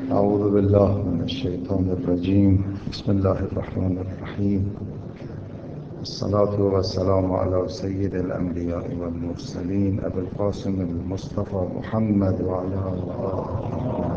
اعوذ بالله من الشیطان الرجیم. بسم الله الرحمن الرحیم. الصلاة والسلام على سید الانبیاء والمرسلین ابی القاسم المصطفى محمد و علی آله.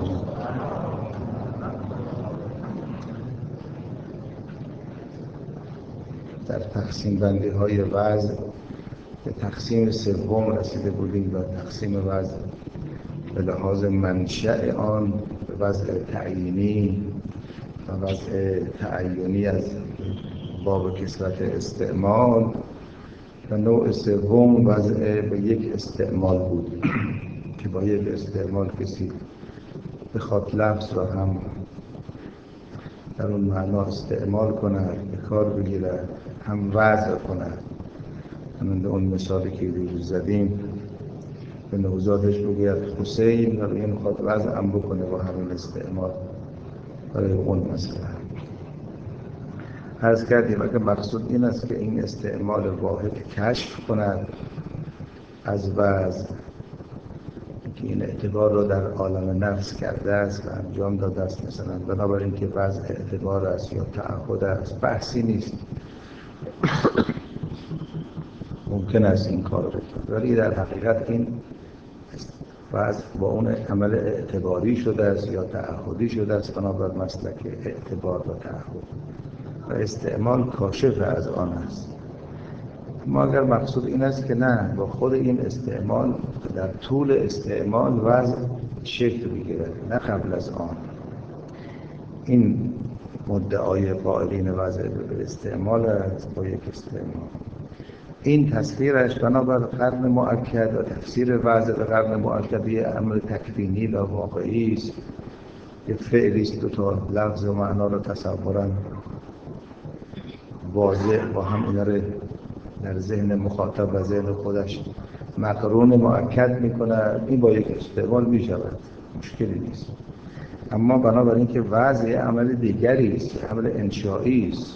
در تقسیم بندی های وضع به تقسیم سوم رسیده بودیم و تقسیم وضع به لحاظ منشأ آن به وضع تعیینی و وضع تعینی از باب کثرت استعمال و نوع سوم وضع به یک استعمال بود که با یک استعمال کسی بخواد لفظ را هم در اون معنا استعمال کند، به کار بگیرد، هم وضع کند. همین اون مثالی که روز زدیم به نوزادش بگوید حسین و به این خواهد وضع هم بکنه با همین استعمال برای اون مسئله. عرض کردیم اگه مقصود این است که این استعمال واحد کشف کند از وضع که این اعتبار رو در عالم نفس کرده است و انجام داده است، مثلا بنابراین که وضع اعتبار است یا تعهد است، بحثی نیست، ممکن است این کار رو بکنه، ولی در حقیقت این وضع با اون عمل اعتباری شده است یا تعهدی شده است بنابر مسلک اعتبار و تعهد و استعمال کاشف از آن است. ما اگر مقصود این است که نه، با خود این استعمال در طول استعمال وضع شکل بگیرد نه قبل از آن، این مدعای قائلین وضع به استعمال است. با یک استعمال این تصویرش بنابر قرن مؤکد و تفسیر وضع به قرن مؤکد یه امر تکوینی و واقعی است، یه فعلی است، دو تا لفظ و معنا رو تصورا واضح با هم اینا رو در ذهن مخاطب و ذهن خودش مقرون مؤکد میکنه. این با یک استعمال میشود، مشکلی نیست. اما بنابراین که وضع عمل دیگری است، عمل انشایی است،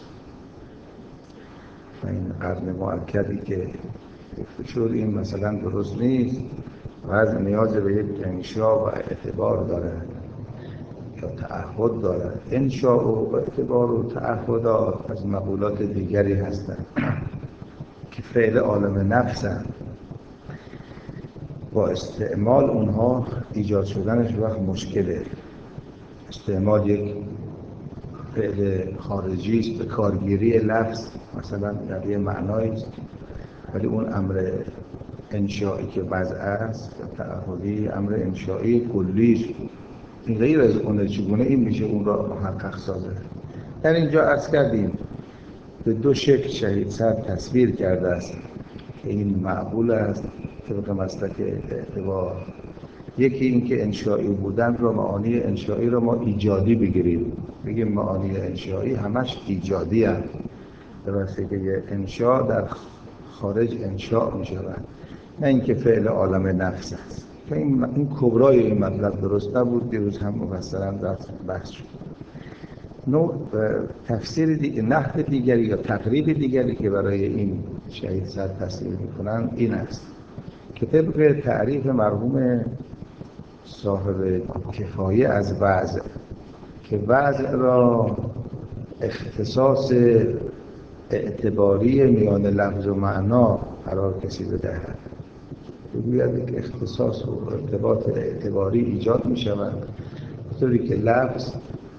این قرن مؤکدی که شد این مثلا درست نیست، وضع نیاز به یک انشا و اعتبار دارد یا تعهد دارد. انشا و اعتبار و تعهدات از مقولات دیگری هستند که فعل عالم نفسند. با استعمال اونها ایجاد شدنش وقت مشکله. استعمال یک فعل خارجی است به کارگیری لفظ، مثلا در یه معنایی است، ولی اون امر انشایی که وضع است یا تعهدی امر انشایی کلیش این غیر از اونه. چگونه این میشه اون را محقق سازه؟ در اینجا عرض کردیم به دو شکل شهید صدر تصویر کرده است که این معقول است طبق مسلک اعتبار. یکی این که انشایی بودن رو، معانی انشایی رو ما ایجادی بگیریم، بگیم معانی انشایی همش ایجادی هست، درسته که یه انشا در خارج انشاء می شود، نه اینکه فعل عالم نفس است. که این کبرای این مطلب درست نبود، دیروز هم مفصلا در بحث شد. نوع تفسیر نحو دیگری یا تقریب دیگری که برای این شهید صدر تصویر میکنن این است که طبق تعریف مرحوم صاحب کفایه از وضع، که وضع را اختصاص اعتباری میان لفظ و معنا قرار کسی بدهد، بگوید که اختصاص و ارتباط اعتباری ایجاد می شود بطوری که لفظ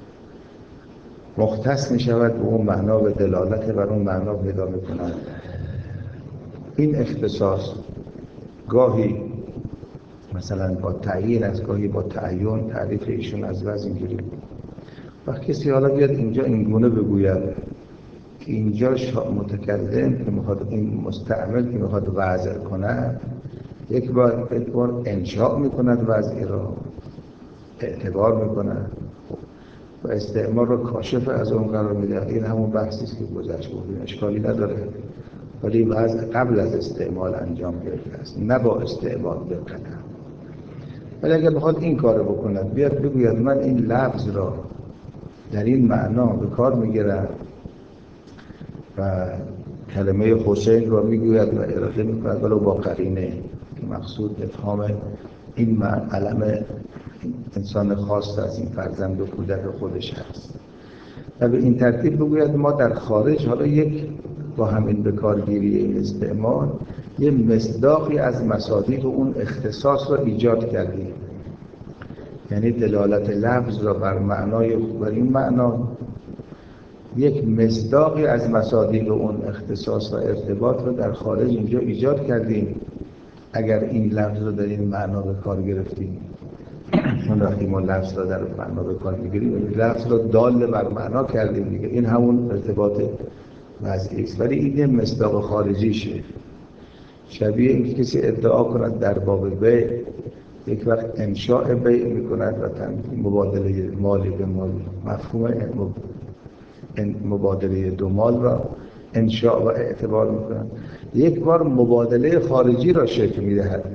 مختص می شود به اون معنا و دلالت بر اون معنا پیدا می کند. این اختصاص گاهی مثلا با تعیین است، گاهی با تعین. تعریف ایشون از وضع اینجوری بود. وقتی کسی حالا بیاد اینجا این گونه بگوید که اینجا متکلم که میخواد، این مستعمل که میخواد وضع کند، یک بار انشاء میکند وضعی را، اعتبار میکند و استعمال رو کاشف از اون قرار میده. این همون بحثی است که گذشت بود، اشکالی نداره، ولی وضع قبل از استعمال انجام گرفته است، نه با استعمال بکنه. ولی اگر بخواد این کارو بکند، بیاد بگوید من این لفظ را در این معنا به کار میگیرم و کلمه حسین را میگوید و اراده میکند ولو با قرینه که مقصود افهام این علم انسان خاص از این فرزند و کودک خودش هست و به این ترتیب بگوید ما در خارج حالا یک با همین بکارگیری استعمال یه مصداقی از مصادیق اون اختصاص را ایجاد کردیم، یعنی دلالت لفظ را بر این معنا یک مصداقی از مصادیق اون اختصاص و ارتباط را در خارج اینجا ایجاد کردیم. اگر این لفظ را در این معنا به کار گرفتیم، چون وقتی ما لفظ را در معنا به کار میگیریم لفظ را دال بر معنا کردیم دیگه، این همون ارتباط وضعی است، ولی این مصداق خارجیشه. شبیه این کسی ادعا کند در باب بیع یک وقت انشاء بیع میکند و مبادله مالی به مال، مفهوم مبادله دو مال را انشاء و اعتبار میکنند. یک بار مبادله خارجی را شکل میدهد،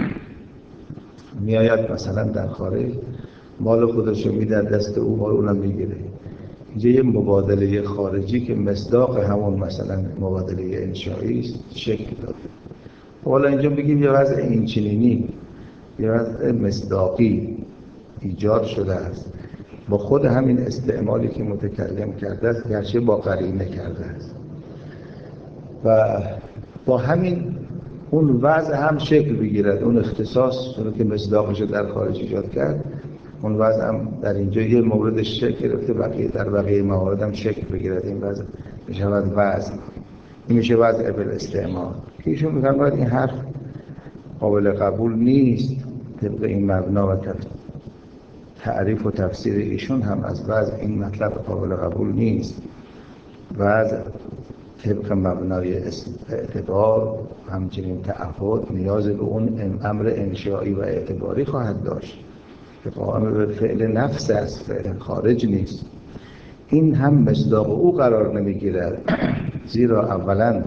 میآید مثلا در خارج مال خودش رو میده دست او، مال اونم میگیره. اینجا یه مبادله خارجی که مصداق همون مثلا مبادله انشایی است شکل داده. حالا اینجا بگیم یه وضع اینچنینی، یه وضع مصداقی ایجاد شده است با خود همین استعمالی که متکلم کرده است، گرچه با قرینه کرده است و با همین اون وضع هم شکل بگیرد. اون اختصاص اون که مصداقش در خارج ایجاد کرد، اون وضع هم در اینجا یه موردش شکل گرفته، در بقیه موارد هم شکل بگیرد. این وضع میشود وضع، این میشه وضع بالاستعمال. که ایشون میفرماید این حرف قابل قبول نیست طبق این مبنا و تعریف و تفسیر ایشون هم از وضع این مطلب قابل قبول نیست. وضع طبق مبنای اعتبار همچنین تعهد نیاز به اون امر انشایی و اعتباری خواهد داشت که قائم به فعل نفس است، فعل خارج نیست. این هم مصداق او قرار نمیگیرد، زیرا اولا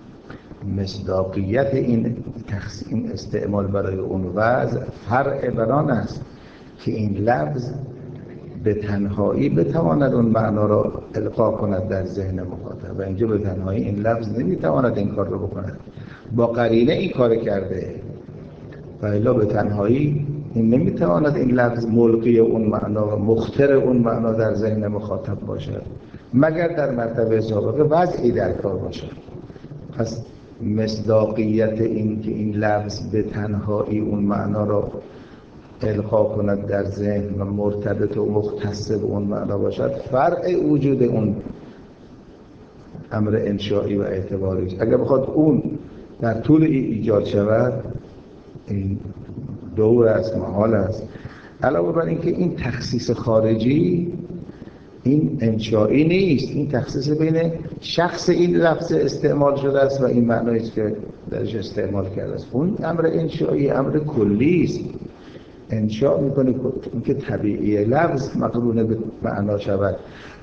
مصداقیت این استعمال برای اون وضع فرع بر آن است که این لفظ به تنهایی بتواند اون معنا را القا کند در ذهن مخاطب و اینجا به تنهایی این لفظ نمیتواند این کار رو بکند، با قرینه این کار کرده و الا به تنهایی این نمیتواند این لفظ ملقی اون معنا و مختر اون معنا در ذهن مخاطب باشد مگر در مرتبه سابقه وضعی در کار باشد. پس مصداقیت این که این لفظ به تنهایی اون معنا را القا کند در ذهن و مرتبط و مختص به اون معنا باشد فرع وجود اون امر انشایی و اعتباری است. اگر بخواد اون در طول ایجاد شود این دور است، محال است. علاوه بر اینکه این تخصیص خارجی این انشایی نیست، این تخصیص بین شخص این لفظ استعمال شده است و این معنایی است که درش استعمال کرده است. اون امر انشایی امر کلی است، انشاء میکنه که طبیعی لفظ مقرون به معنا شود.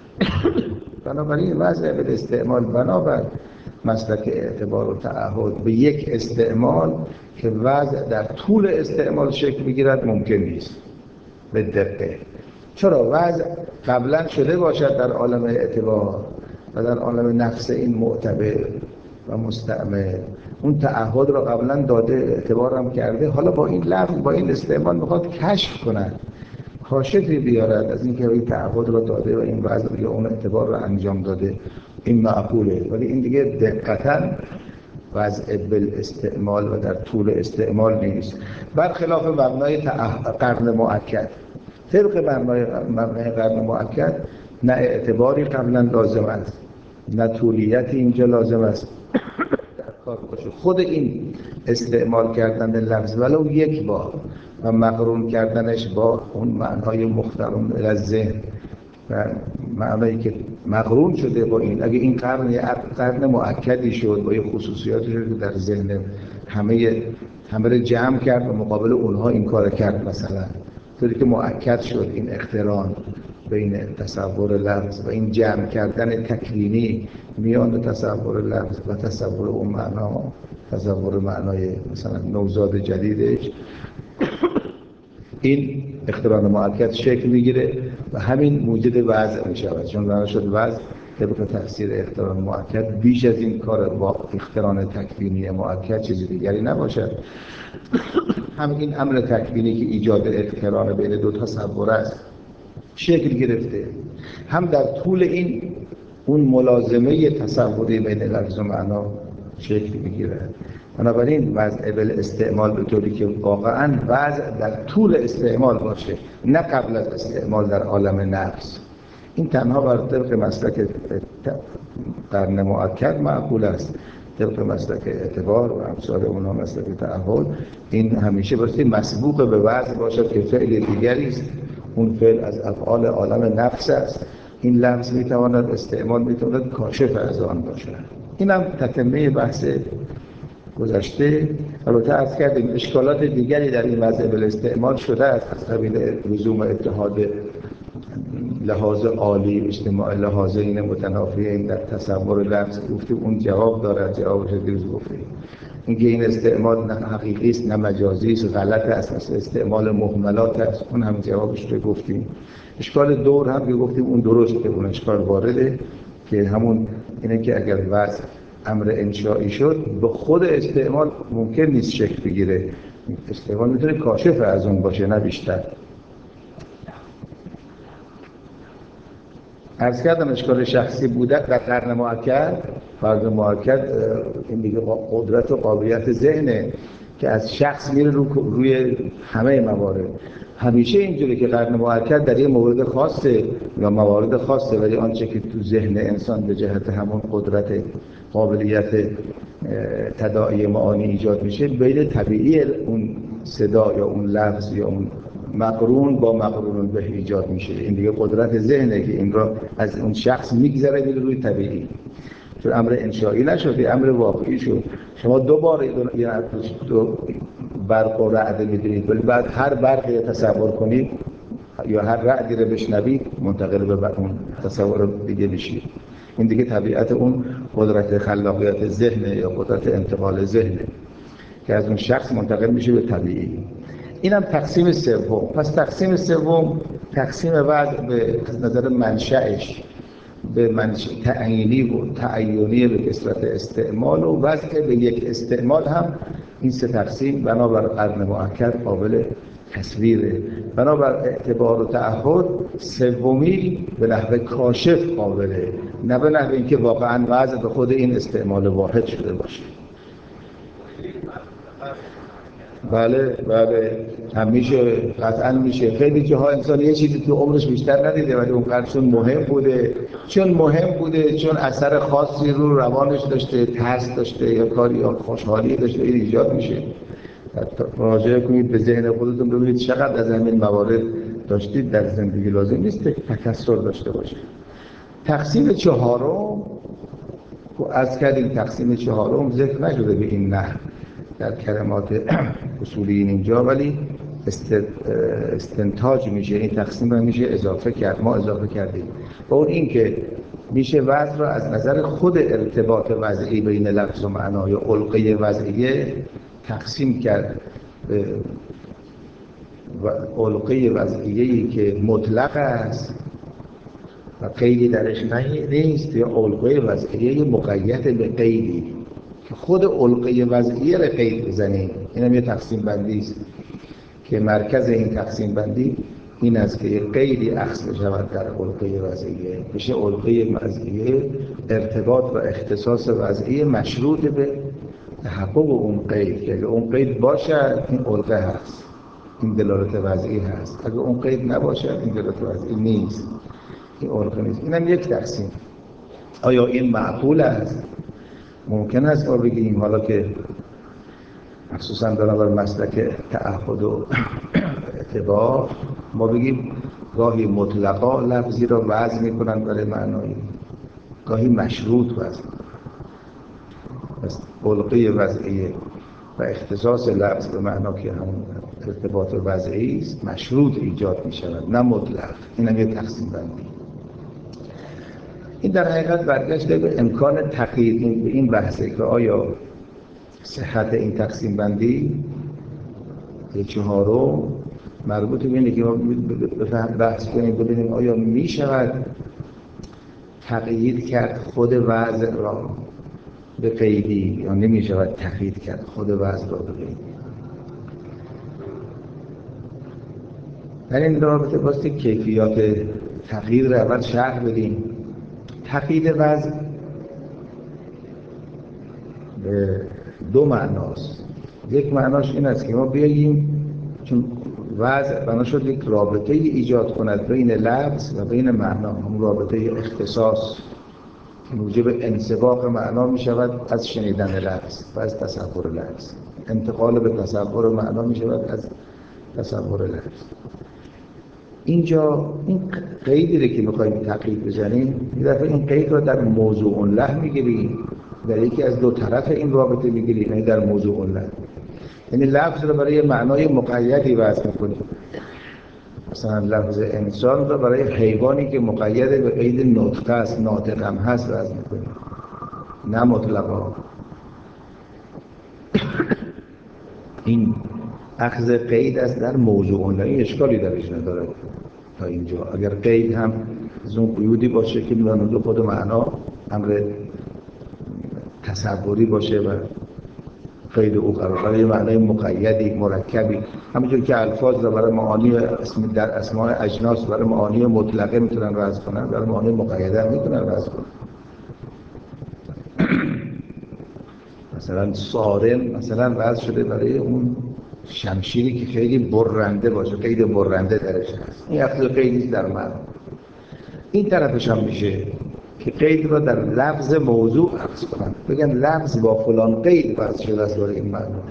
بنابراین وضع به استعمال بنابر مسلک اعتبار و تعهد به یک استعمال که وضع در طول استعمال شکل بگیرد ممکن نیست به دقیقه. چرا وضع قبلا شده باشد در عالم اعتبار و در عالم نفس این معتبر و مستعمل، اون تعهد را قبلا داده، اعتبار هم کرده، حالا با این لفظ با این استعمال میخواد کشف کند، کاشفی بیارد از اینکه این تعهد را داده و این وضع یا اون اعتبار را انجام داده. این معقوله، ولی این دیگه دقیقاً وضع بالاستعمال و در طول استعمال نیست، برخلاف مبنای قرن مؤکد. طبق مبنای قرن مؤکد نه اعتباری قبلا لازم است نه طولیت اینجا لازم است در کار باشه. خود این استعمال کردن لفظ ولو یک بار و مقرون کردنش با اون معنای مخترون از ذهن و معنایی که مقرون شده با این، اگه این قرن مؤکدی شد با یه خصوصیاتی که در ذهن همه جمع کرد و مقابل اونها این کار کرد، مثلا طوری که مؤکد شد این اقتران بین تصور لفظ و این جمع کردن تکوینی میان تصور لفظ و تصور اون معنا، تصور معنای مثلا نوزاد جدیدش، این اقتران مؤکد شکل میگیره و همین موجد وضع میشود. چون بنا شد وضع طبق تفسیر اقتران مؤکد بیش از این کار با اقتران تکوینی مؤکد چیزی دیگری نباشد. هم این امر تکوینی که ایجاد اقتران بین دو تصور است شکل گرفته، هم در طول این اون ملازمه تصوری بین لفظ و معنا شکل میگیره. بنابراین وضع بالاستعمال به طوری که واقعاً وضع در طول استعمال باشه، نه قبل از استعمال در عالم نفس، این تنها بر طبق مسلک قرن مؤکد معقول است. طبق مسلک اعتبار و امثال اونها مسلک تعهد، این همیشه بایستی مسبوق به وضع باشد که فعل دیگری است. اون فعل از افعال عالم نفس است. این لفظ میتواند استعمال میتواند کاشف از آن باشد. این هم تتمه بحث گذشته. البته عرض کردیم اشکالات دیگری در این وضع بالاستعمال شده است، از قبیل لزوم اتحاد لحاظ عالی اجتماع لحاظین متنافیین در تصور لفظ گفتیم، اون جواب دارد، جوابش دیروز گفتیم. اینکه این استعمال نه حقیقی است نه مجازی است، غلط است، مثل استعمال مهملات است، اون هم جوابش رو گفتیم. اشکال دور هم که گفتیم اون درسته، اون اشکال وارده که همون اینه که اگر وضع امر انشایی شد به خود استعمال ممکن نیست شکل بگیره. استعمال میتونه کاشف از اون باشه نه بیشتر. عرض کردم اشکال شخصی بوده در قرن مؤکد، فرد مؤکد این دیگه قدرت و قابلیت ذهنه که از شخص میره روی همه موارد. همیشه اینجوری که قرن مؤکد در یه مورد خاصه یا موارد خاصه، ولی آنچه که تو ذهن انسان به جهت همون قدرت قابلیت تداعی معانی ایجاد میشه بین طبیعی اون صدا یا اون لفظ یا اون مقرون با مقرون به ایجاد میشه. این دیگه قدرت ذهنه که این را از اون شخص میگذره میره روی طبیعی، چون امر انشایی نشد، امر واقعی شد. شما دو بار دو برق و رعد میدونید، ولی بعد هر برقی رو تصور کنید یا هر رعدی رو بشنوید منتقل به اون تصور دیگه میشید. این دیگه طبیعت اون قدرت خلاقیت ذهنه یا قدرت انتقال ذهنه که از اون شخص منتقل میشه به طبیعی. اینم تقسیم سوم. پس تقسیم سوم تقسیم وضع به نظر منشأش به منشأ تعیینی و تعیینی به کثرت استعمال و وضع به یک استعمال هم این سه تقسیم بنابر قرن مؤکد قابل تصویره. بنابر اعتبار و تعهد سومی به نحو کاشف قابله، نه به نحو اینکه واقعا وضع به خود این استعمال واحد شده باشه. بله هم میشه، قطعا میشه. خیلی جاها انسان یه چیزی تو عمرش بیشتر ندیده ولی اون چون مهم بوده چون اثر خاصی رو روانش داشته، ترس داشته یا کاری یا خوشحالی داشته، این ایجاد میشه. مراجعه کنید به ذهن خودتون ببینید چقدر از همین موارد داشتید در زندگی. لازم نیست تکثر داشته باشید. تقسیم چهارم از کردیم، تقسیم چهارم ذکر نشده به این نحو در کلمات اصولی اینجا، ولی استنتاج میشه، این تقسیم رو میشه اضافه کرد، ما اضافه کردیم. و اون این که میشه وضع رو از نظر خود ارتباط وضعی بین لفظ و معنا یا علقه وضعیه تقسیم کرد به علقه وضعیه‌ای که مطلق است و قیدی درش نیست، یا علقه وضعیه مقید به قیدی که خود علقه وضعیه را قید بزنیم. این هم یه تقسیم بندی است که مرکز این تقسیم بندی این است که یه قیدی اخذ شود در علقه وضعیه، بشه علقه وضعیه ارتباط و اختصاص وضعیه مشروط به تحقق اون قید، که اگه اون قید باشد این علقه هست، این دلالت وضعی هست. اگه اون قید نباشد این دلالت وضعی نیست، این علقه نیست. این هم یک تقسیم. آیا این معقول است؟ ممکن است ما بگیم حالا که مخصوصا بنابر مسلک تعهد و اعتبار ما بگیم گاهی مطلقا لفظی را وضع میکنن برای معنایی، گاهی مشروط وضع. پس علقه وضعیه و اختصاص لفظ به معنا که همون ارتباط وضعی است مشروط ایجاد میشود نه مطلق. این هم یه تقسیم بندی. این در حقیقت برگشته به امکان تقیید به این بحثه که آیا صحت این تقسیم بندی یه چهارم مربوط به اینه که ما بحث کنیم ببینیم آیا می شود تقیید کرد خود وضع را به قیدی یا نمی شود تقیید کرد خود وضع را به قیدی. در این رابطه باستی کیفیات تغییر رو اول شرح بدیم. تغییر وضع به دو معناست. یک معناش این است که ما بیاییم، چون وضع بنا شد یک رابطه ایجاد کند بین لفظ و بین معنا، هم رابطه اختصاص که موجب انسباق معنا می شود از شنیدن لفظ و از تصور لفظ، انتقال به تصور معنا می شود از تصور لفظ. اینجا این قیدی رو که می‌خوایم تقیید بزنیم، یه دفعه این قید رو در موضوع له می‌گیریم، در یکی از دو طرف این رابطه می‌گیریم، یعنی در موضوع له، یعنی لفظ رو برای معنای مقیدی وضع می‌کنیم. مثلا لفظ انسان رو برای حیوانی که مقید به قید نطق است، ناطق هم هست وضع می‌کنیم، نه مطلقا. این اخذ قید است در موضوع له، این اشکالی درش نداره تا اینجا. اگر قید هم از اون قیودی باشه که می‌دانند خود معنا امر تصوری باشه و قید او برای معنای مقیدی مرکبی، همونجور که الفاظ را برای معانی در اسماء اجناس برای معانی مطلقه میتونن وضع کنن، برای معانی مقیده هم میتونن وضع کنن. مثلا صارم مثلا وضع شده برای اون شمشیری که خیلی برنده باشه، قید برنده درش هست، این اخذ قیدی در معنا. این طرفش هم میشه که قید را در لفظ موضوع عکس کنن، بگن لفظ با فلان قید وضع شده است برای این معنا.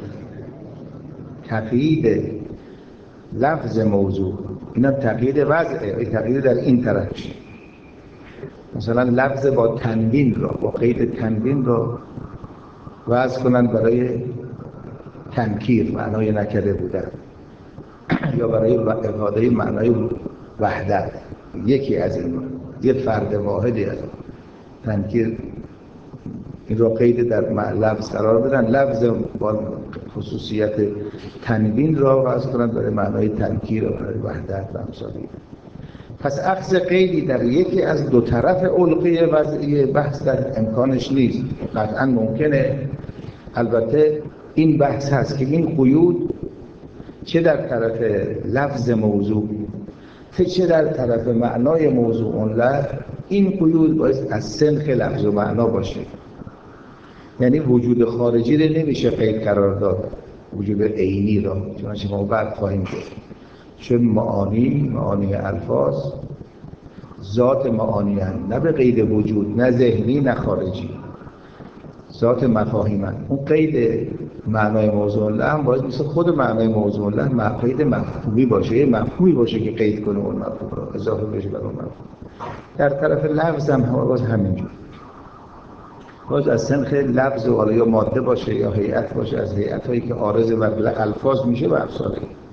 تقیید لفظ موضوع اینا تقیید وضعه، تقیید در این طرفش. مثلا لفظ با تنوین را، با قید تنوین را وضع کنن برای تنکیر، معنای نکره بودن، یا برای افاده معنای وحدت، یکی از این یه فرد واحدی از تنکیر، این را قید در لفظ قرار بدن، لفظ با خصوصیت تنوین را وضع کنند برای معنای تنکیر و برای وحدت و امثال. پس اخذ قیدی در یکی از دو طرف علقه وضعی بحث در امکانش نیست. قطعا ممکنه، البته این بحث هست که این قیود چه در طرف لفظ موضوع چه در طرف معنای موضوع له، این قیود باید از سنخ لفظ و معنا باشه. یعنی وجود خارجی رو نمیشه قید قرار داد، وجود عینی را، چون ما بعد خواهیم گفت. چون معانی الفاظ ذات معانی هست، نه به قید وجود، نه ذهنی نه خارجی، ذات مفاهیم هست. اون قید معنای موضوع له هم باید مثل خود معنای موضوع له قید مفهومی باشه، یه مفهومی باشه که قید کنه اون مفهوم را، اضافه بشه بر اون مفهوم. در طرف لفظ هم باز همینجور، باز از سنخ لفظ و یا ماده باشه یا هیئت باشه، از هیئت‌هایی که عارض و الفاظ میشه و افسانه.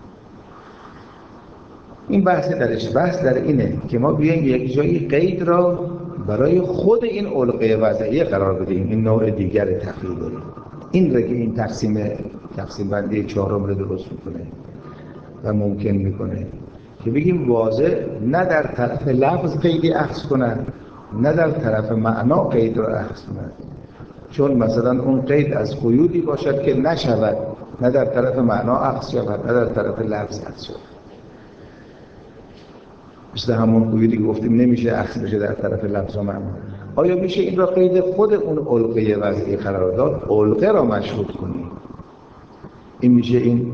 این بحث در اینه که ما بیایم یک جایی قید را برای خود این علقه وضعیه قرار بدیم، این نوع دیگر تقیید داریم. این را که این تقسیم بندی چهارم رو درست میکنه و ممکن میکنه که بگیم واضح نه در طرف لفظ قیدی اخذ کنند، نه در طرف معنا قید را اخذ کنند. چون مثلا اون قید از قیودی باشد که نشود، نه در طرف معنا اخذ شود نه در طرف لفظ اخذ شود. مثل همون قیودی که گفتیم نمیشه اخذ بشه در طرف لفظ و معنا. آیا میشه این را قید خود اون علقه وضعی قرار داد، علقه را مشهود کنیم؟ این میشه این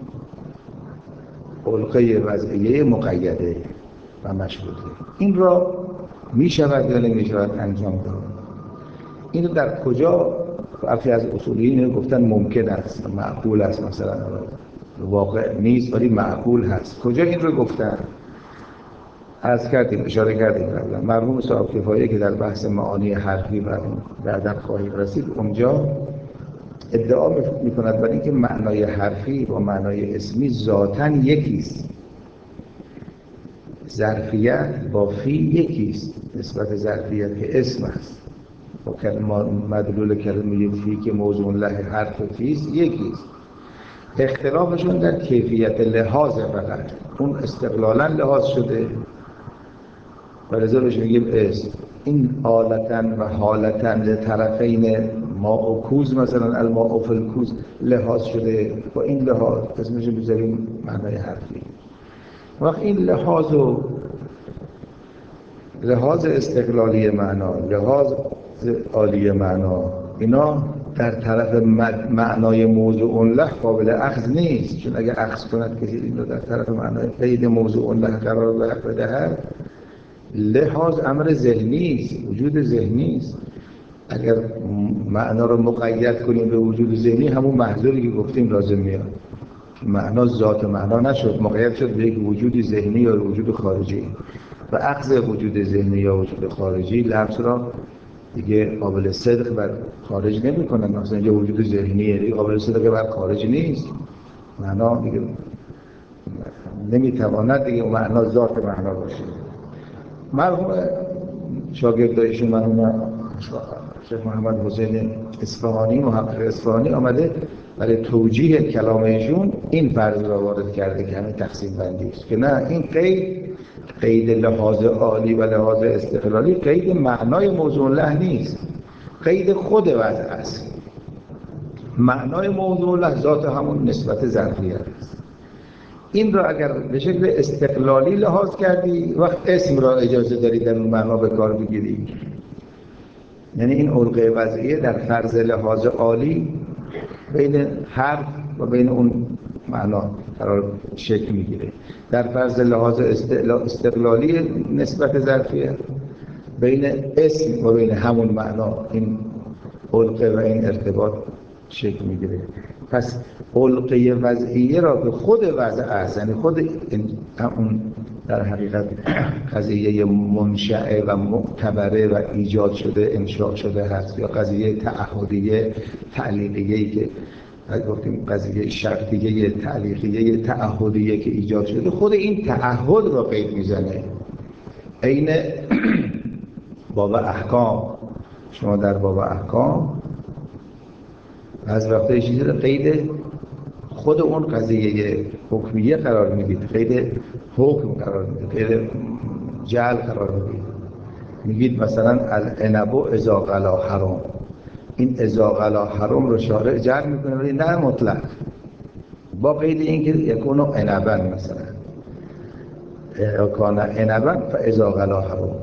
علقه وضعیه مقیده و مشهوده. این را میشود یا نمیشود انجام داد؟ این در کجا برخی از اصولیین گفتن ممکن است، معقول است، مثلا واقع نیست ولی معقول هست. کجا این رو گفتن؟ عرض کردیم، اشاره کردیم قبلا. مرحوم صاحب کفایه که در بحث معانی حرفی و بعداً خواهیم رسید، اونجا ادعا میکند برای اینکه معنای حرفی و معنای اسمی ذاتاً یکیست. ظرفیت با فی یکیست، نسبت ظرفیت که اسم است با مدلول کلمه فی که موضوع له حرف فیست یکیست. اختلافشون در کیفیت لحاظ فقط، اون استقلالا لحاظ شده و لذا بهش میگیم اسم. این آلتن و حالتن طرفین ماء و کوز، مثلا الماء فی الکوز لحاظ شده، با این لحاظ اسمش بذاریم معنای حرفی. وقت این لحاظ استقلالی معنا، لحاظ عالی معنا، اینا در طرف معنای موضوع له قابل اخذ نیست. چون اگر اخذ کند کسی این رو در طرف معنای قید موضوع له قرار بدهد، لحاظ امر ذهنی است، وجود ذهنی است. اگر معنا رو مقید کنیم به وجود ذهنی، همون محذوری که گفتیم لازم میاد. معنا ذات معنا نشد، مقید شد به یک وجود ذهنی یا وجود خارجی. و اخذ وجود ذهنی یا وجود خارجی لفظ را دیگه قابل صدق بر خارج نمی‌کنه. مثلا اینجا وجود ذهنیه، دیگه قابل صدق بر خارج نیست. معنا دیگه نمیتواند دیگه معنا ذات معنا باشه. مرحوم شاگردایشون مرحوم شیخ محمد حسین اصفهانی، محقق اصفهانی، آمده برای توجیه کلام ایشون این فرض را وارد کرده که همین تقسیم بندی است که نه، این قید لحاظ عالی و لحاظ استقلالی قید معنای موضوع له نیست، قید خود وضع است. معنای موضوع له ذات همون نسبت ظرفیت است. این را اگر به شکل استقلالی لحاظ کردی، وقت اسم را اجازه داری در اون معنا به کار بگیری. یعنی این علقه وضعیه در فرض لحاظ عالی بین حرف و بین اون معنا قرار شکل میگیره. در فرض لحاظ استقلالی نسبت ظرفیت بین اسم و بین همون معنا این علقه و این ارتباط شکل میگیره. پس علقه وضعیه را به خود وضع است، یعنی خود اون در حقیقت قضیه منشأ و معتبره و ایجاد شده انشاء شده هست، یا قضیه تعهدیه تعلیقیه‌ای که گفتیم قضیه شرطیه تعلیقیه تعهدیه که ایجاد شده، خود این تعهد را قید میزنه. عین باب احکام، شما در باب احکام از وقتی چیزی رو قید خود اون قضیه حکمیه قرار میدید، قید حکم قرار میدید، قید جعل قرار میدید. میگید مثلا العنب اذا غلا حرام، این اذا غلا حرام رو شارع جعل میکنه ولی نه مطلق، با قید اینکه یکون عنبا، مثلا کان عنبا فاذا غلا حرام.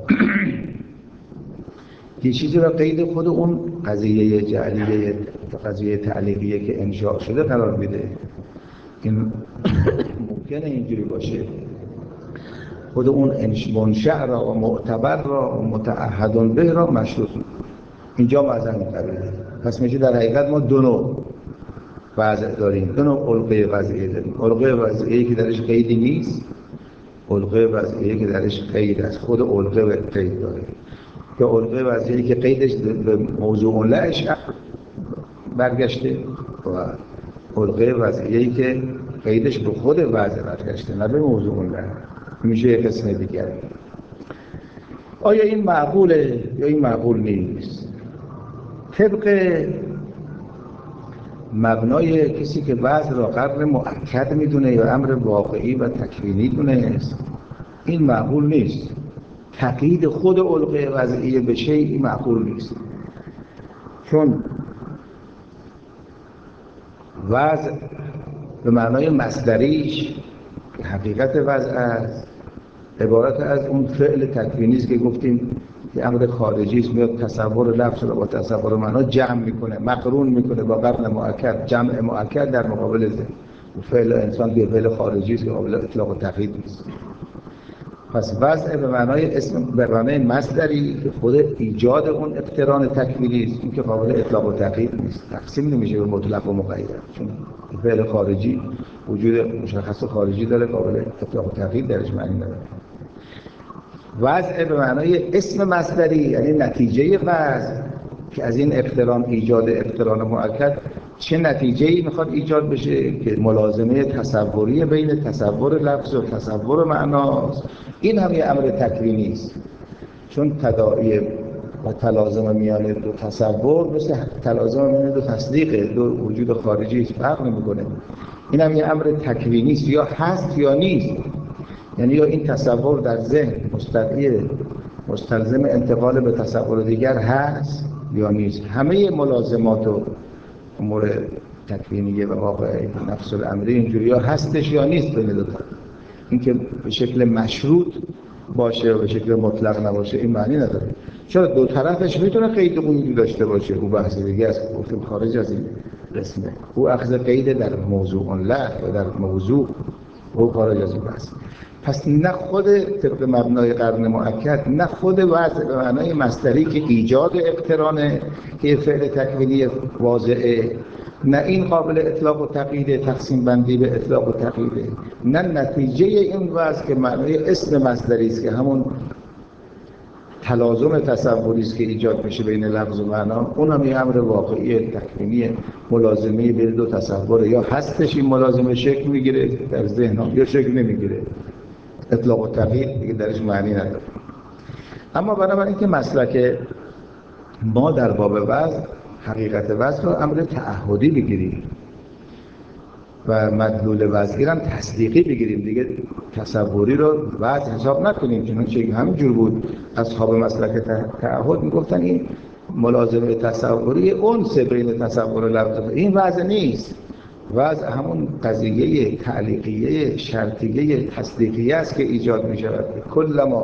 یه چیزی را قید خود اون قضیه جعلیه قضیه تعلیقیه که انشاء شده قرار میده. این ممکنه اینجوری باشه، خود اون منشأ را و معتبر را و متعهد به را مشروط اینجا وضع می‌کنه. پس میشه در حقیقت ما دو نوع وضع داریم، دو نوع علقه وضعیه داریم. علقه وضعیه که درش قیدی نیست، علقه وضعیه که درش قید است، خود علقه و قید داره. که علقه وضعیه که قیدش به موضوع لهش برگشته و علقه وضعیه‌ای که قیدش به خود وضع برگشته نه به موضوع له، میشه یک قسم دیگر. آیا این معقوله یا این معقول نیست؟ طبق مبنای کسی که وضع را قرن مؤکد میدونه یا امر واقعی و تکوینی دونست، این معقول نیست. تقیید خود علقه وضعیه به شیء معقول نیست، چون وضع به معنای مصدریش که حقیقت وضع است عبارت از اون فعل تکوینی است که گفتیم که امر خارجی است، میاد تصور لفظ رو با تصور معنا جمع میکنه، مقرون میکنه با قرن مؤکد، جمع مؤکد در مقابل ذهن. فعل انسان به فعل خارجی است که قابل اطلاق و تقیید نیست. پس وضع به معنای اسم، به معنای مصدری که خود ایجاد اون اقتران تکوینی است، این که قابل اطلاق و تقیید نیست، تقسیم نمیشه به مطلق و مقید، چون فعل خارجی وجود مشخص خارجی داره، قابل اطلاق و تقیید درش معنی نداره. وضع به معنای اسم مصدری یعنی نتیجه وضع که از این اقتران ایجاد اقتران مؤکد چه نتیجه‌ای میخواد ایجاد بشه که ملازمه تصوری بین تصور لفظ و تصور معناست. این هم یه امر تکوینی است، چون تداعی و تلازم میان دو تصور مثل تلازم میان دو تصدیق دو وجود خارجی است، فرق نمیکنه. این هم یه امر تکوینی است، یا هست یا نیست. یعنی یا این تصور در ذهن مستلزم انتقال به تصور دیگر هست یا نیست. همه ملازمات و امور تکوینیه و واقعی نفس الامری اینجوری یا هستش یا نیست بین دو تا. اینکه به شکل مشروط باشه و به شکل مطلق نباشه این معنی نداره. چرا دو طرفش میتونه قید قیودی داشته باشه، او بحث دیگه است، گفتیم خارج از این قسمه. او اخذ قید در موضوع له و در موضوع او خارج از این بحث. پس نه خود طبق مبنای قرن مؤکد، نه خود وضع به معنای مصدری که ایجاد اقترانه که فعل تکوینی واضحه، نه این قابل اطلاق و تقیید، تقسیم بندی به اطلاق و تقییده، نه نتیجه این وضع که معنای اسم مصدری است که همون تلازم تصوری است که ایجاد میشه بین لفظ و معنا، اون هم یه امر واقعی تکوینی ملازمه بین دو تصور، یا هستش این ملازمه شکل میگیره در ذهن یا شکل نمیگیره، اطلاق و تقیید دیگه درش معنی نداره. اما بنابراین که مسلک ما در باب وضع، حقیقت وضع رو امر تعهدی بگیریم و مدلول وضعی رو هم تصدیقی بگیریم، دیگه تصوری رو وضع حساب نکنیم. چون همینجور بود اصحاب مسلک تعهد میگفتن این ملازمه تصوری انس بین تصور و لفظ، این وضع نیست. وضع همون قضیه تعلیقیه شرطیه تصدیقیه است که ایجاد می شود. کل ما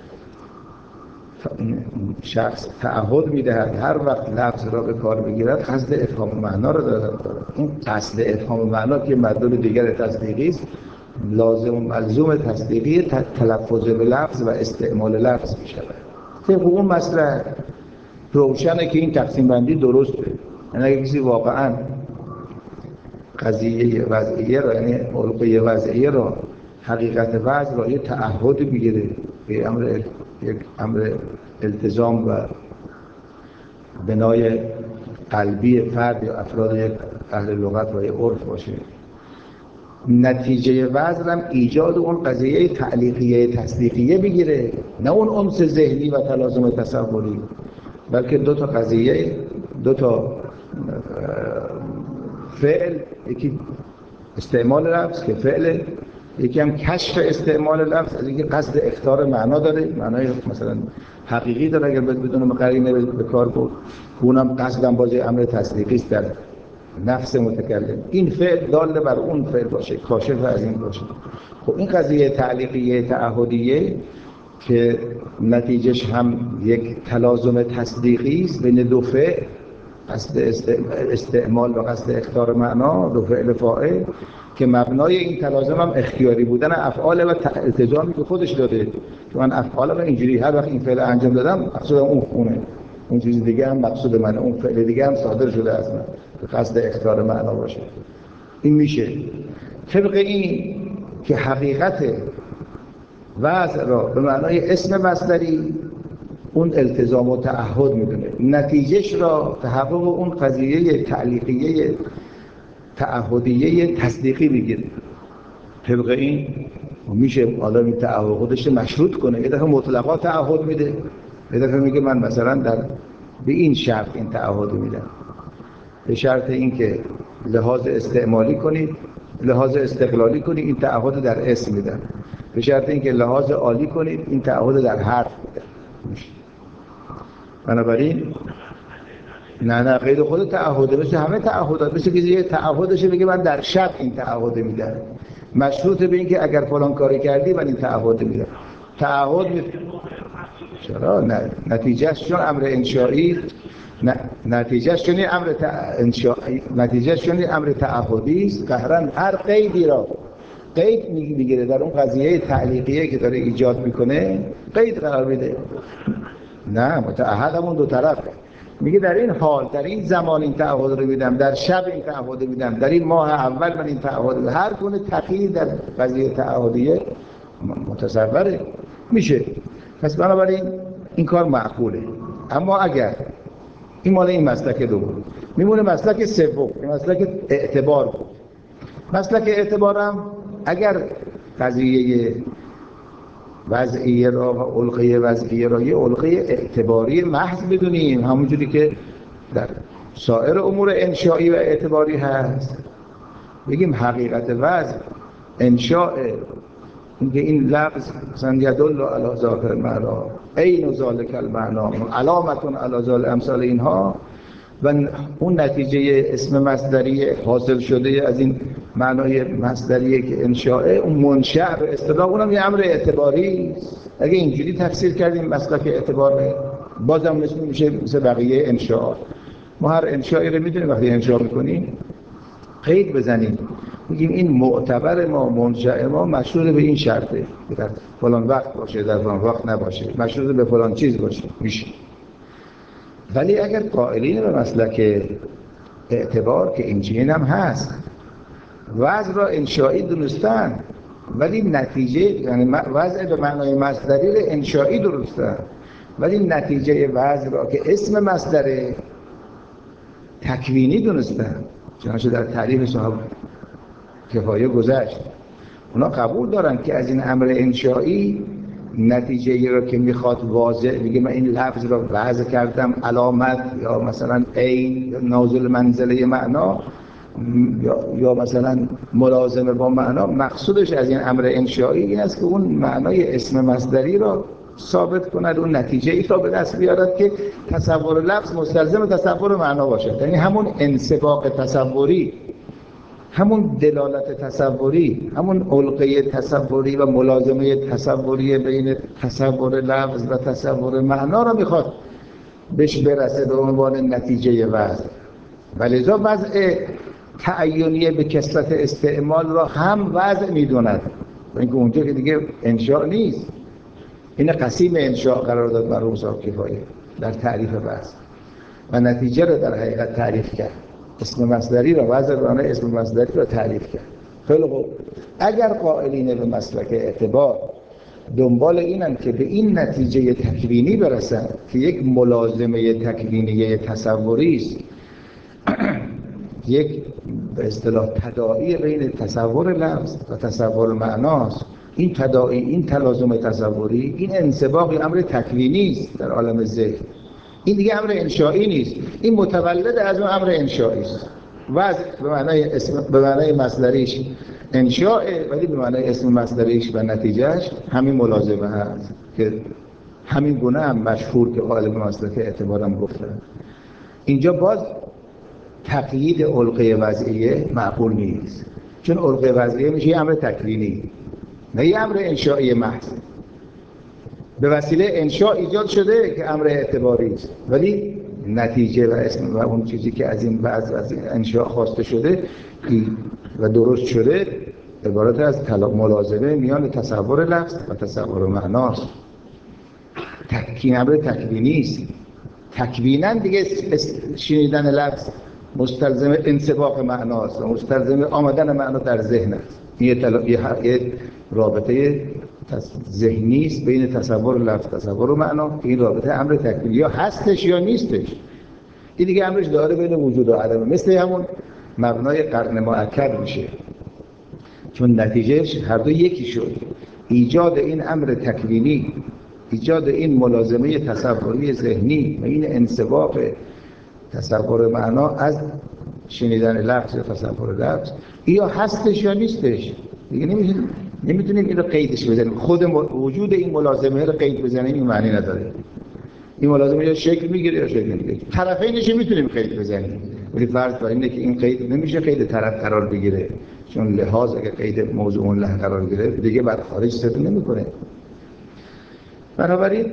شخص تعهد می دهد هر وقت لفظ را به کار بگیرد قصد افهام معنا را دارد. این قصد افهام معنا که مدلول دیگر تصدیقی است، لازم و ملزوم تصدیقی تلفظ به لفظ و استعمال لفظ می شود. طبق اون مسئله روشنه که این تقسیم بندی درسته. یعنی اگه کسی واقعا قضیه وضعیه را، یعنی علقه وضعیه را، حقیقت وضع را یه تعهد بگیره، یک امر التزام و بنای قلبی فرد یا افراد یک اهل لغت و یک عرف باشه، نتیجه وضع هم ایجاد اون قضیه تعلیقیه تصدیقیه بگیره، نه اون انس ذهنی و تلازم تصوری، بلکه دو تا قضیه، دو تا فعل، یکی استعمال لفظ که فعل، یکی هم کشف استعمال لفظ، از اینکه قصد اخطار معنا داره، معنای مثلا حقیقی داره اگر بدون قرینه به کار برد، اونم قصدم باز امر تصدیقی است در نفس متکلم. این فعل دال بر اون فعل باشه، کاشف از این باشه. خب این قضیه تعلیقیه تعهدیه که نتیجهش هم یک تلازم تصدیقی است بین دو فعل، قصد استعمال و قصد اخطار معنا، دو فعل فاعل، که مبنای این تلازم هم اختیاری بودن افعال و التزامی که خودش داده که من افعال و اینجوری هر وقت این فعل انجام دادم مقصودم اون خونه، اون چیز دیگه هم مقصود من، اون فعل دیگه هم صادر شده از من که قصد اخطار معنا باشه. این میشه طبق این که حقیقت وضع را به معنای اسم مصدری اون التزام و تعهد میدونه، نتیجهش را تحقق اون قضیه تعلیقیه تعهدیه تصدیقی میگیره. طبق این میشه آدم این تعهدش مشروط کنه، یه دفعه مطلقا تعهد میده، یه دفعه میگه من مثلا به این شرط این تعهد میدم، به شرط این که لحاظ استعمالی کنید، لحاظ استقلالی کنید، این تعهد در اسم میدم، به شرط این که لحاظ عالی کنید، این تعهد در حرف میدم. بنابراین نه قید خود تعهده، مثل همه تعهدات، مثل که یه تعهدشه بگه من در شب این تعهد میدم، مشروط به این که اگر فلان کاری کردی من این تعهد میدم. تعهد چرا؟ نه نتیجهش چون امر انشایی، نتیجهش چون امر تعهدی است، قهرن هر قیدی را قید میگیره در اون قضیه تعلیقیه که داره ایجاد میکنه، قید قرار میده. نه متعهد همون دو طرفه، میگه در این حال در این زمان این تعهد رو میدم، در شب این تعهد میدم، در این ماه اول من این تعهد، هر گونه تقیید در قضیه تعهدیه متصوره میشه. پس بنابراین این کار معقوله. اما اگر این مال این مسلک دوم، میمونه مسلک سوم، مسلک اعتبار بود. مسلک اعتبارم اگر قضیه وضعیه را و علقه وضعیه را یه علقه اعتباری محض بدونیم، همونجوری که در سایر امور انشایی و اعتباری هست، بگیم حقیقت وضع انشاء، اینکه این لفظ مثلا یدل علی ذاکر المعنا، عین ذالک المعنا، علامتون علی ذالک، امثال اینها، و اون نتیجه اسم مصدری حاصل شده از این معنای مصدریه که انشاءه، اون منشأ به اصطلاح اونم یه امر اعتباری است. اگه اینجوری تفسیر کردیم مسلک اعتبار، بازم میشه مثل بقیه انشاءات. ما هر انشائی رو میدونیم وقتی انشاء میکنیم قید بزنیم، میگیم این معتبر ما، منشأ ما مشروط به این شرطه که در فلان وقت باشه، در فلان وقت نباشه، مشروط به فلان چیز باشه، میشه. ولی اگر قائلین به مسلک اعتبار که این چنین هم هست، وضع را انشائی دونستن ولی نتیجه، یعنی وضع به معنای مصدری را انشائی دونستن ولی نتیجه وضع را که اسم مصدر تکوینی دونستن. چنانچه در تعریف صاحب کفایه گذشت، اونا قبول دارن که از این امر انشائی نتیجه را که میخواد واضح بگه، من این لفظ را وضع کردم علامت یا مثلا عین نازل منزله معنا یا مثلا ملازمه با معنا، مقصودش از این امر انشائی این است که اون معنای اسم مصدری را ثابت کند، اون نتیجه ای را به دست بیارد که تصور لفظ مستلزم تصور معنا باشد. یعنی همون انسباق تصوری، همون دلالت تصوری، همون علقه تصوری و ملازمه تصوری بین تصور لفظ و تصور معنا را میخواد بهش برسه به عنوان نتیجه وضع. ولذا وضع تعینیه به کثرت استعمال را هم وضع میدوند، اینکه اونجا که دیگه انشاء نیست، این قسیم انشاء قرار داد مرحوم صاحب کفایه در تعریف وضع و نتیجه را در حقیقت تعریف کرد. اسم مصدری را، وضع رانه اسم مصدری را تعریف کرد. خیلی خوب، اگر قائلین به مسلک اعتبار دنبال اینن که به این نتیجه تکوینی برسن که یک ملازمه تکوینی تصوری است، یک به اصطلاح تداعی بین تصور لفظ و تصور معناست، این تداعی، این تلازم تصوری، این انسباق امر تکوینی است در عالم ذهن، این دیگه امر انشائی نیست، این متولد از اون امر انشائی است. وضع به معنای اسم، به معنای مصدریش انشاءه، ولی به معنای اسم مصدریش و نتیجهش همین ملازمه هست که همین گونه هم مشهور که قائل به مسلک اعتبارم گفتن. اینجا باز تقیید علقه وضعیه معقول نیست، چون علقه وضعیه میشه یه امر تکوینی نه یه امر انشائی محض. به وسیله انشاء ایجاد شده که امر اعتباری است، ولی نتیجه و اسم و اون چیزی که از این بعض از این انشاء خواسته شده و درست شده عبارت از ملازمه میان تصور لفظ و تصور معناست. امر تکوینی است. تکویناً دیگه شنیدن لفظ مستلزم انسباق معناست و مستلزم آمدن معنا در ذهن است. یه رابطه ذهنی است بین تصور لفظ تصور و معنا. این رابطه امر تکوینی یا هستش یا نیستش. این دیگه امرش داره بین وجود و عدم، مثل همون مبنای قرن مؤکد میشه، چون نتیجهش هر دو یکی شد. ایجاد این امر تکوینی، ایجاد این ملازمه تصوری ذهنی و این انسباق تصور معنا از شنیدن لفظ یا تصور لفظ، یا هستش یا نیستش. دیگه نمیتونیم اینو قیدش بزنیم. خود وجود این ملازمه رو قید بزنیم این معنی نداره. این ملازمه یا شکل میگیره یا شکل نمیگیره. طرفینش میتونیم قید بزنیم، ولی فرض بر اینه که این قید نمیشه قید طرف قرار بگیره، چون لحاظ اگه قید موضوع له قرار بگیره دیگه بعد خارج صدر نمیکنه. بنابراین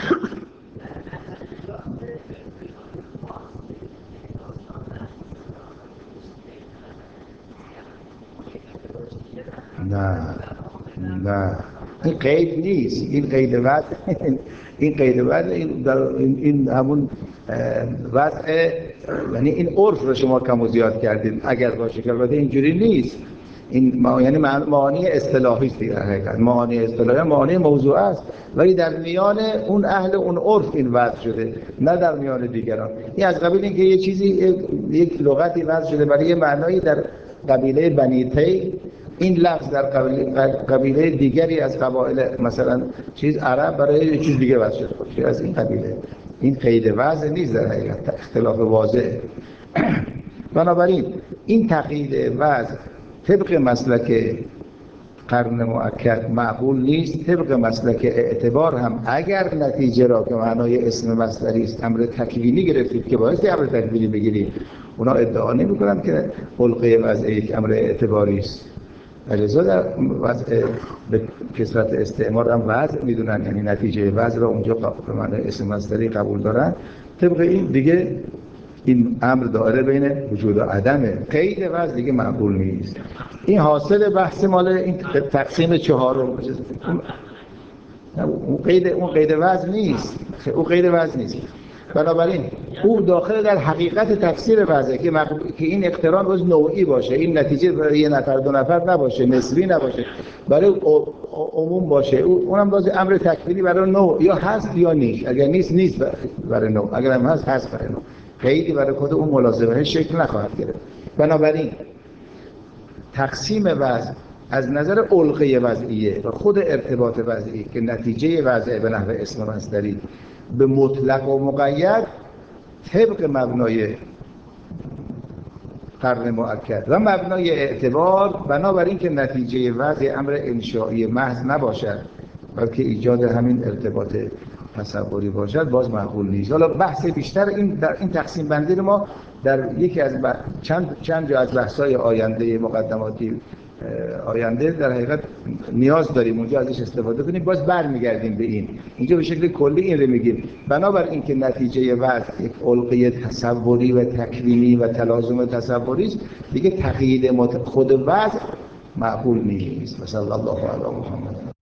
نه این قید نیست، این قید وضع این قید وضع این همون وضع، یعنی این عرف رو شما کم و زیاد کردید اگر باشه که البته اینجوری نیست. این یعنی معانی اصطلاحی است در حقیقت. معانی اصطلاحی معانی موضوع است، ولی در میان اون اهل اون عرف این وضع شده، نه در میان دیگران. این از قبیل اینکه یه چیزی، یک لغتی وضع شده برای یه معنایی در قبیله بنی تی، این لفظ در قبیله دیگری از قبایل مثلا چیز عرب برای یه چیز دیگه وضع شده باشه از این قبیله. این قید وضع نیست در حقیقت، اختلاف واضح. بنابراین این تقیید وضع طبق مسلک قرن مؤکد معقول نیست. طبق مسلک اعتبار هم اگر نتیجه را که معنای اسم مصدری است امر تکوینی گرفتید که باعث امر تکوینی بگیرید، اونا ادعا نمی‌کنند که خلقه وضع یک امر اعتباری است. اجازه در وضع به کثرت استعمار هم وضع میدونن، یعنی نتیجه وضع را اونجا به معنی اسم مصدری قبول دارن. طبق این دیگه این امر دائره بین وجود و عدمه، قید وضع دیگه معقول نیست. این حاصل بحث مال این تقسیم چهارم. اون قید وضع نیست، اون قید وضع نیست. بنابراین او داخل در حقیقت تفسیر وضعه که این اقتران روز نوعی باشه، این نتیجه برای یه نفر دو نفر نباشه، نسبی نباشه، برای عموم باشه. اونم باز امر تکوینی برای نوع، یا هست یا نیست. اگر نیست برای نوع، اگر هم هست برای نوع. قیدی برای خود اون ملازمه شکل نخواهد گرفت. بنابراین تقسیم وضع از نظر علقه وضعیه و خود ارتباط وضعی که نتیجه وضع به نحو اسم مصدری به مطلق و مقید طبق مبنای قرن مؤکد و مبنای اعتبار، بنابراین که نتیجه وضع امر انشایی محض نباشد بلکه ایجاد همین ارتباط تصوری باشد، باز معقول نیست. حالا بحث بیشتر در این تقسیم بندی رو ما در یکی از چند جا از بحث‌های آینده، مقدماتی آینده در حقیقت نیاز داریم اونجا ازش استفاده کنیم. باز برمیگردیم به اینجا به شکل کلی این رو میگیم. بنابر اینکه نتیجه وضع یک علقه تصوری و تکوینی و تلازم تصوری است، دیگه تقیید خود وضع معقول نیست. صلی الله علی محمد.